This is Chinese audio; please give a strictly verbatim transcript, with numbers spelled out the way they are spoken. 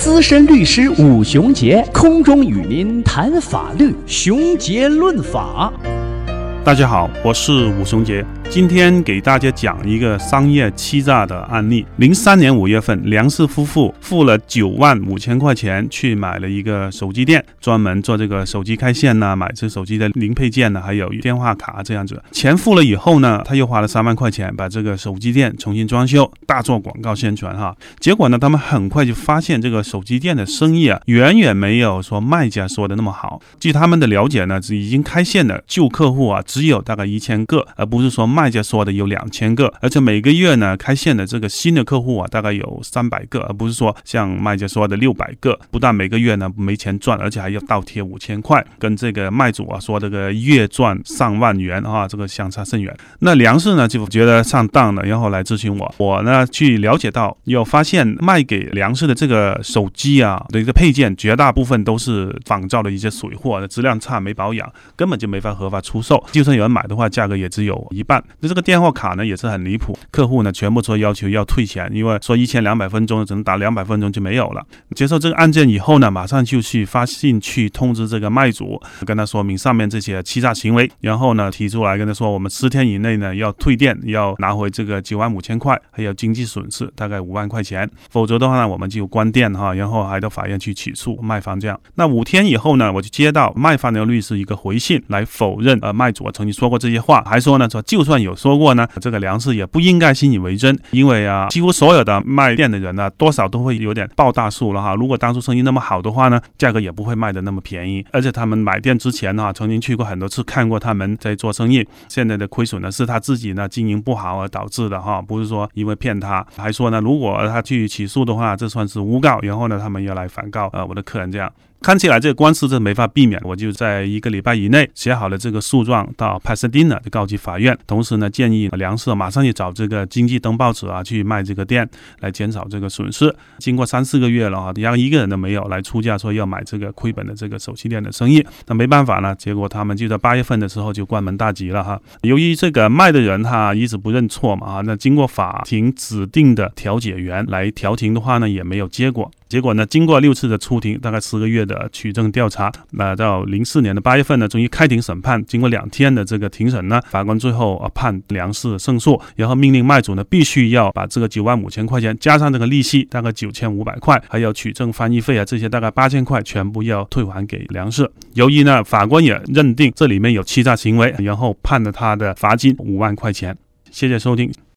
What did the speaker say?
资深律师武雄杰空中与您谈法律，雄杰论法。 大家好，我是武雄杰，今天给大家讲一个商业欺诈的案例。零三年五月份，梁氏夫妇付了九万五千块钱去买了一个手机店，专门做这个手机开线呢，买这手机的零配件呢，还有电话卡这样子。钱付了以后呢，他又花了三万块钱把这个手机店重新装修，大做广告宣传哈。结果呢，他们很快就发现这个手机店的生意啊，远远没有说卖家说的那么好。据他们的了解呢，已经开线的旧客户啊，只有大概一千个，而不是说卖家说的有两千个。而且每个月呢，开线的这个新的客户啊，大概有三百个，而不是说像卖家说的六百个。不但每个月呢没钱赚，而且还要倒贴五千块，跟这个卖主啊说这个月赚上万元啊，这个相差甚远。那梁氏呢就觉得上当了，然后来咨询我。我呢去了解到，有发现卖给梁氏的这个手机啊的一个配件，绝大部分都是仿造的一些水货，质量差，没保养，根本就没法合法出售。就算有人买的话，价格也只有一半。那这个电话卡呢也是很离谱，客户呢全部说要求要退钱，因为说一千两百分钟只能打两百分钟就没有了。接受这个案件以后呢，马上就去发信去通知这个卖主，跟他说明上面这些欺诈行为，然后呢提出来跟他说，我们十天以内呢要退店，要拿回这个九万五千块，还有经济损失大概五万块钱，否则的话呢我们就关店哈，然后还到法院去起诉卖方这样。那五天以后呢，我就接到卖方的律师一个回信来否认呃卖主曾经说过这些话，还说呢说就算有说过呢，这个梁氏也不应该信以为真，因为啊几乎所有的卖店的人呢，多少都会有点抱大树了哈。如果当初生意那么好的话呢，价格也不会卖的那么便宜。而且他们买店之前呢，曾经去过很多次，看过他们在做生意，现在的亏损呢是他自己呢经营不好而导致的哈，不是说因为骗他。还说呢，如果他去起诉的话，这算是诬告，然后呢他们要来反告呃我的客人这样。看起来这个官司是没法避免，我就在一个礼拜以内写好了这个诉状到帕萨迪纳的高级法院，同时呢建议梁氏马上去找这个经济登报纸啊去卖这个店，来减少这个损失。经过三四个月了啊，然后一个人都没有来出价说要买这个亏本的这个手机店的生意，那没办法呢，结果他们就在八月份的时候就关门大吉了哈。由于这个卖的人他一直不认错嘛啊，那经过法庭指定的调解员来调停的话呢，也没有结果。结果呢，经过六次的出庭，大概十个月的取证调查，那到零四年的八月份呢，终于开庭审判。经过两天的这个庭审呢，法官最后啊判梁氏胜诉，然后命令卖主呢必须要把这个九万五千块钱加上这个利息，大概九千五百块，还有取证翻译费啊这些大概八千块，全部要退还给梁氏。由于呢，法官也认定这里面有欺诈行为，然后判了他的罚金五万块钱。谢谢收听。